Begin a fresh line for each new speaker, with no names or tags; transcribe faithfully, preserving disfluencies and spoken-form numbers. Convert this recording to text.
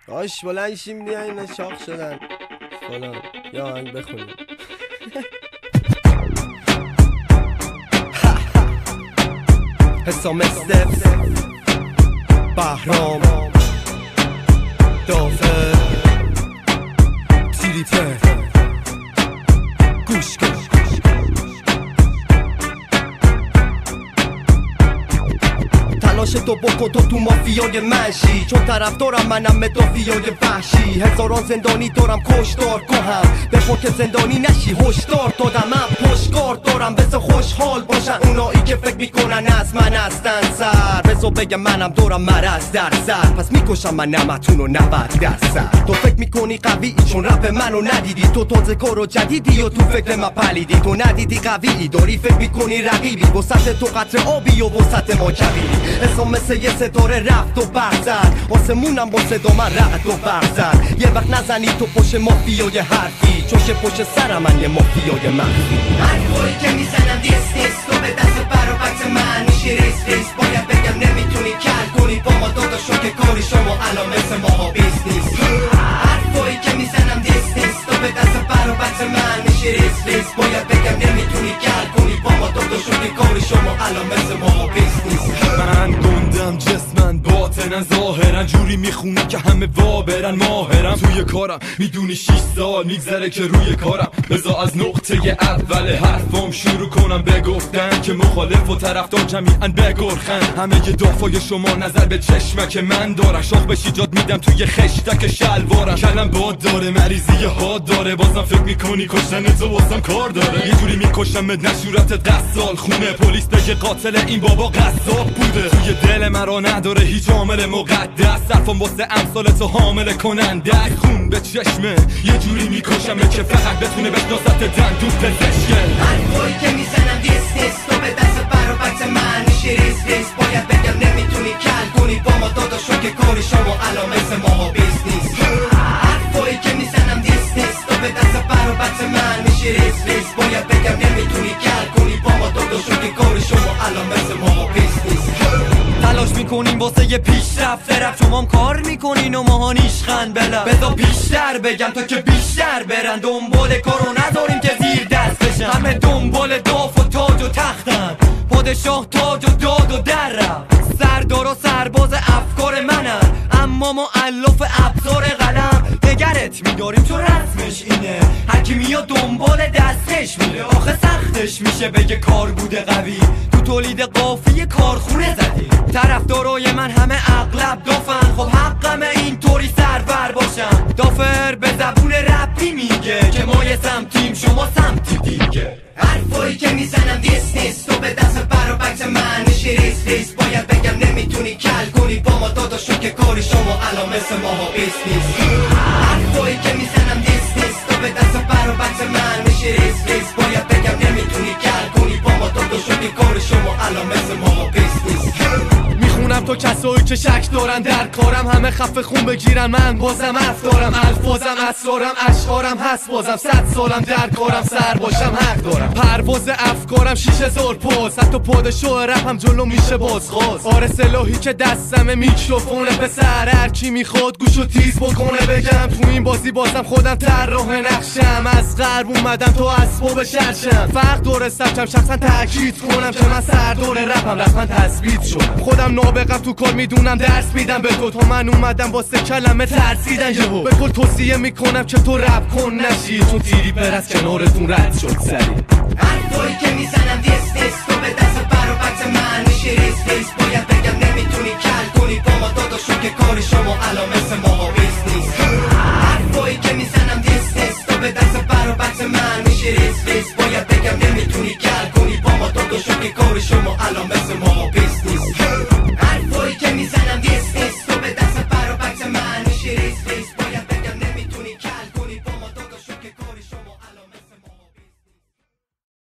آش بلند شیم بیاین شاخ شدن فلان یا آهنگ بخونیم. حسام استفز بهرام دافر تیریتر گوش کن. تلاش تو بکن تو تو مافیای منشی، چون طرفدارم منم مدافیای وحشی. هزاران زندانی دارم کشدار کنم، بخون که زندانی نشی هشدار دادم. من پشتکار دارم بذار خوشحال باشن اونایی که فکر میکنن از من هستن سر. بذار بگم منم دارم مرض در سر، پس میکشم من نمتونو نود درصد. تو فکر میکنی قوی چون رپ منو ندیدی، تو تازه کارو جدیدی و تو فکر من پلیدی. تو ندیدی قوی داری فکر میکنی رقیبی، وسط تو قطر آبی و وسط ما کبیری. حسام مثل یه ستاره رفت و برزد، آسمونم با صدا من رعد و برزد. یه وقت نزنی تو پشت مافیای حرفی، چون که پشت سرم من یه مافیای مخفی.
حرفایی که میزنم دیست نیست، تو به دست برابط من میشی ریس ریس. باید بگم نمیتونی کل کنی با ما داداشو که کاری شما الان مثل ماها بیست نیست. حرفایی که میزنم دیست نیست، تو به دست برابط من میشی ریس ریس. باید بگم نمیتونی کل کنی با ما داداشو که کاری شما الان مثل ماها بیست نیست.
من گندم جسمن باطنن ظاهرن، جوری میخونم که همه وابرن ماهرم. توی کارم میدونی شیش سال میگذره که روی کارم. بذار از نقطه اول حرفام شروع کنم بگفتن که مخالف و طرفدار جمیعاً بگرخن. همه ی دافای شما نظر به چشمک من دارن، شاخ بشی جاد میدم توی خشتک شلوارم. کلم باد داره مریضی ها داره، بازم فکر میکنی کشتن تو بازم کار داره. یه جوری میکشم به نشورتت قصال خونه، پلیس بگه قاتل این بابا قصاب بوده. توی دل مرا نداره هیچ عامل مقدس، صرفم واسه امثال تو حامل کننده. خون به چشمه یه جوری میکشمه که فقط بتونه بشناست دندون پزشکه.
حرفایی که میزنم دیست نیست، تو به دست برابط من میشی ریس ریس. باید بگم نمیتونی کل کنی با ما داداشو که کاری شما الان مثل ماها بیست نیست. حرفایی که میزنم دیست نیست، تو به دست برابط من میشی ریس ریس. باید بگم نمیتونی کل کنی با ما داداشو که کاری شما الان مثل ماها بیست نیست.
تلاش میکنیم واسه یه پیشرفت رفت، شمام کار میکنین و ماها نیشخند بلد. بذار بیشتر بگم تا که بیشتر برن، دنبال کارو نداریم که زیر دست بشن. همه دنبال داف و تاج و تختن، پادشاه تاج و داد و در رفت. سردار و سرباز افکار منن، اما مؤلف ابزار قلم. نگرت میداریم تو رسمش اینه، هرکی میاد دنبال دستش میره. آخه سختش میشه بگه کار بوده قوی، تو تولید قافیه کارخونه زدی. طرفدارای من همه اغلب دافن، خب حقمه اینطوری سرور باشم. دافر به زبون رپی میگه که ما یه سمتیم شما سمتی دیگه.
حرفایی که میزنم دیست نیست، تو به دست برابط من میشی ریس ریس. باید بگم نمیتونی کل کنی با ما داداشو که کاری شما الان مثل ماها بیست نیست. حرفایی که میزنم دیست نیست، تو به دست برابط من میشی ریس ریس. باید بگم نمیتونی کل کنی با ما داداشو که کاری شما الان مثل ماها بیست نیست.
میخونم تو کسایی که شک دارن در کارم، همه خفه خون بگیرن من بازم حرف دارم. الفاظم اسرارم اشعارم هست بازم، صد سالم در کارم سر باشم حق دارم. پرواز افکارم شیش هزار پاس، حتی پادشاه رپ هم جلو میشه بازخواست. آره سلاحی که دستمه میکروفونه، پسر هر کی میخواد گوشو تیز بکنه. بگم تو این بازی بازم خودم طراح نقشم، از غرب اومدم تو اسباب شرشم. فرق داره سبکم شخصا تاکید کنم که من سردار رپم رسما تثبیت شدم. خودم نابغم تو کار میدونم درس میدم به تو، تا من اومدم واسه کلمه ترسیدن یهو. به کل توصیه میکنم که تو رپ کن نشی، چون تیری پر از کنارتون رد شد سری.